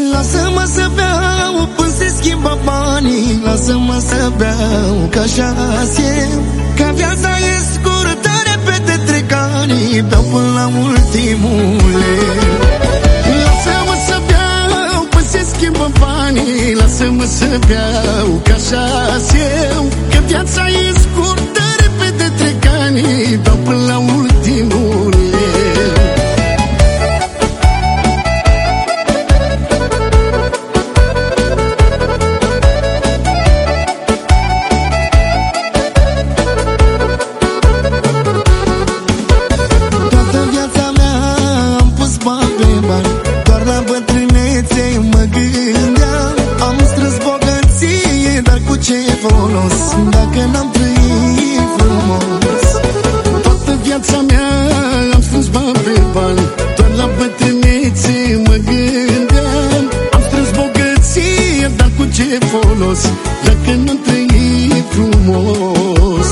Lasă-mă să beau până se schimbă banii, lasă-mă să beau, că așa-s eu, că viața e scurtă, repede trec ani, beau până la ultimul leu. Lasă-mă să beau până se schimbă banii, lasă-mă să beau, că așa-s eu, că viața e scurtă, repede trec ani, beau până la ultimul leu. Dacă n-am trăit frumos, toată viața mea am strâns bani pe bani, doar la bătrânețe mă gândeam. Am strâns bogăție, dar cu ce folos, dacă n-am trăit frumos.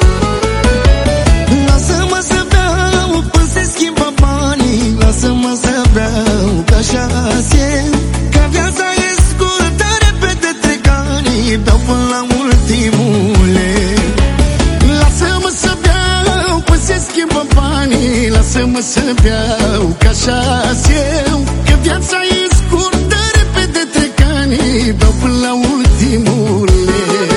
Lasă-mă să beau până se schimbă banii, lasă-mă să beau, că așa-s eu, că viața e scurtă, repede trec ani, beau până la ultimul leu. Lasă-mă să beau până se schimbă banii, lasă-mă să beau, că așa-s eu, că viața e scurtă, repede trec ani, beau până la ultimul leu.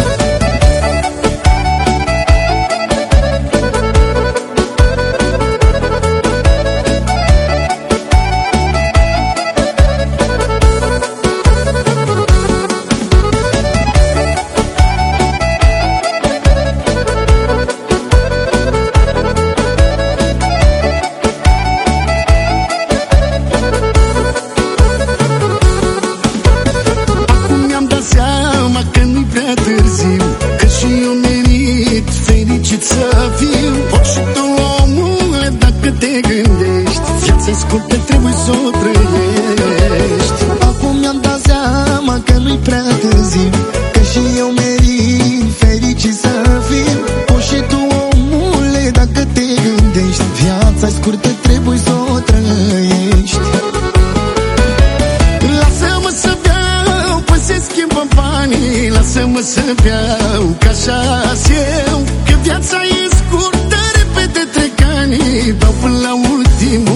Că și eu merit fericit să fiu. Poți și tu, omule, dacă te gândești, viața-i scurtă, trebuie să o trăiești. Acum mi-am dat seama că nu-i prea târziu, că și eu merit fericit să fiu. Poți și tu, omule, dacă te gândești, viața-i scurtă, trebuie să o trăiești. Lasă-mă să beau până se schimbă banii, lasă-mă să beau, că așa-s eu, că viața e scurtă, repede trec ani, beau până la ultimul